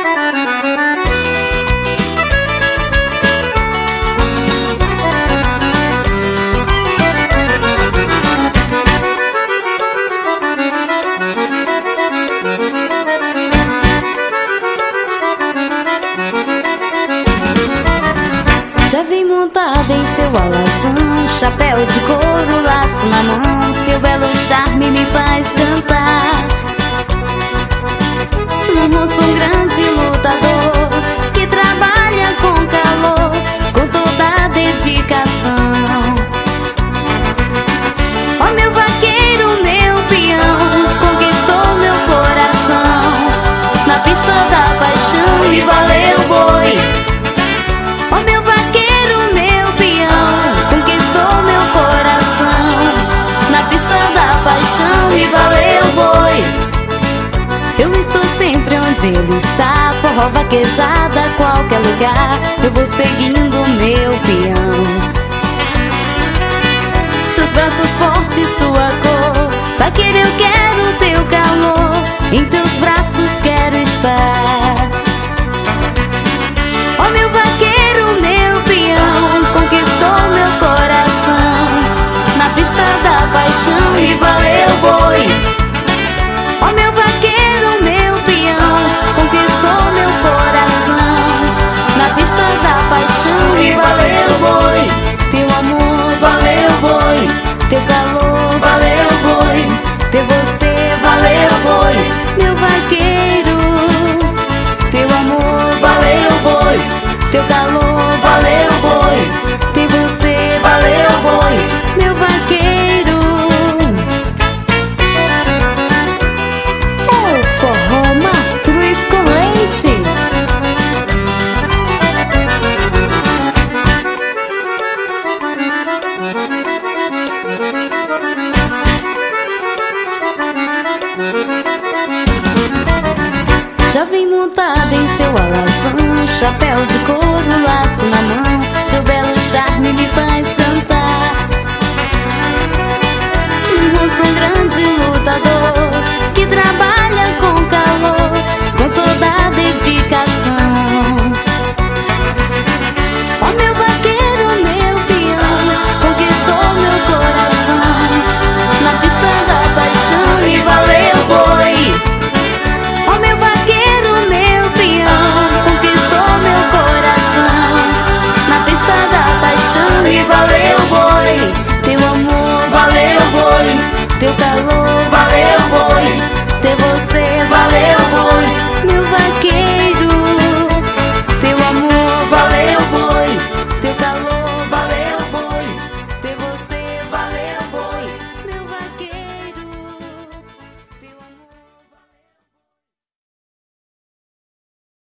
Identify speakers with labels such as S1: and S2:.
S1: Já vem montada em seu alazão, chapéu de couro, laço na mão. Seu belo charme me faz cantar. No rosto um grande lutador que trabalha com calor, com toda a dedicação. Ó meu vaqueiro, meu peão, conquistou meu coração na pista da paixão e valeu boi. Ó meu vaqueiro, meu peão, conquistou meu coração na pista da paixão e valeu boi. Eu estou sempre onde ele está, forró, vaquejada, qualquer lugar. Eu vou seguindo meu peão. Seus braços fortes, sua cor, vaqueiro, eu quero teu calor. Em teus braços quero estar. Ó meu vaqueiro, meu peão, conquistou meu coração na pista da paixão e valeu boi. Ó meu vaqueiro, meu peão, conquistou meu coração na pista da paixão e valeu boi. Teu amor valeu boi, teu calor valeu boi, ter você valeu boi. Meu vaqueiro, teu amor valeu boi, teu calor valeu boi, ter você valeu boi. Meu vaqueiro, é o forró Mastruz com leite. Já vem montada em seu alazão, chapéu de couro, laço na mão. Seu belo charme me faz cantar. No rosto um grande lutador que trabalha com calor, com toda a dedicação. Ó meu vaqueiro, meu peão, conquistou meu coração na pista da paixão e valeu boi. Ó meu vaqueiro, meu peão, conquistou meu coração na pista da paixão e valeu boi. Teu amor valeu boi, teu calor valeu boi, ter você valeu boi.